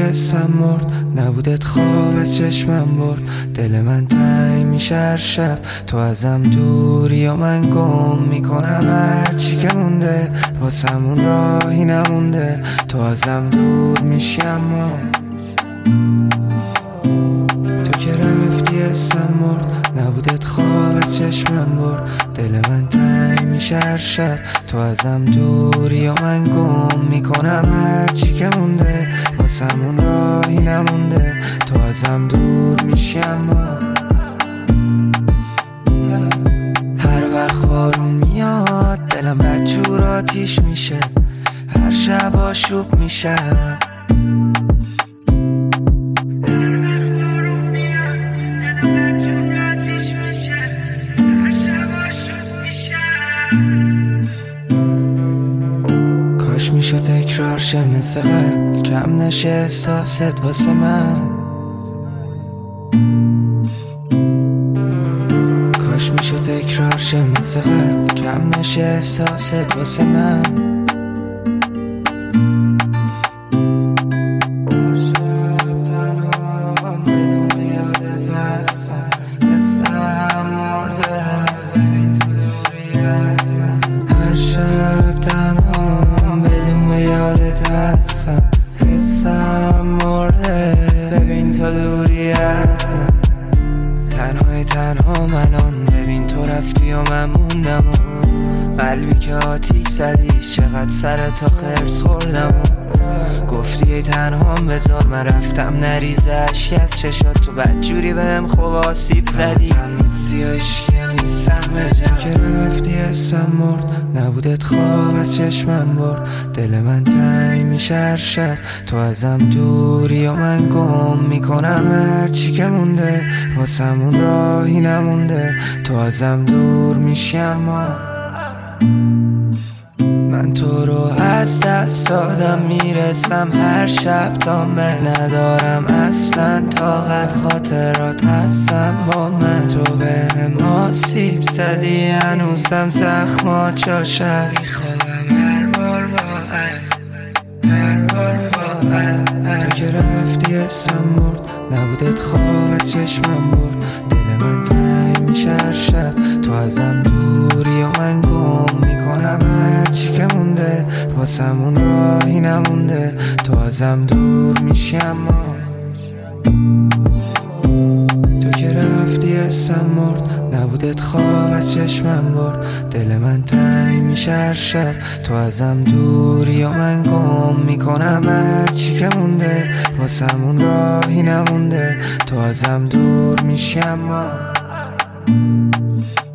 حسم مرد، نبودت خواب از چشمم برد. دل من تنگ میشه هر شب، تو ازم دوری و من گم میکنم هرچی که مونده. واسمون راهی نمونده، تو ازم دور میشی اما تو که رفتی حسم مرد، نبودت خواب از چشمم برد. دل من تنگ میشه هر شب، تو ازم دوری و من گم میکنم هرچی که مونده. واسمون راهی نمونده، تو ازم دور میشی اما هر وقت بارون میاد دلم بدجور آتیش میشه، هر شب آشوب میشه. کاش میشد تکرار شه مثل قبل، کم نشه احساست واسه من. کاش میشد تکرار شه مثل قبل، کم نشه احساست واسه من. هر شب تنها بدون یادت هستم، حسم مرده ببین تو دوری از من. تنها منان ببین تو رفتی و من موندم و قلبی که آتیش زدی چقدر سر تا خرس خوردم و گفتی ای تنها بذار من رفتم نریزه اشک از چشات، تو بدجوری بهم خوب آسیب زدی. نیستی و عشقی نیستم به جمع که رفتی حسم مرد، نبودت خواب از چشمم برد. دل من تنگ میشه هر شب، تو ازم دوری و من گم میکنم هرچی که مونده. واسمون راهی نمونده، تو ازم دور میشی اما من تو رو از دست دادم میرسم هر شب تا من ندارم اصلا طاقت، خاطرات هستم با من. تو بهم آسیب زدی هنوزم زخمات جاش هست، میخوابم هر بار با تو که رفتی حسم مرد، نبودت خواب از چشمم برد. دل من تنگ میشه هر شب، تو ازم دوری و من گم میکنم هرچی که مونده. واسمون راهی نمونده، تو ازم دور میشی اما تو که رفتی حسم مرد، نبودت خواب از چشمم برد. دل من تنگ میشه هر شب، تو ازم دوری و من گم میکنم هرچی که مونده. واسمون راهی نمونده، تو ازم دور میشی اما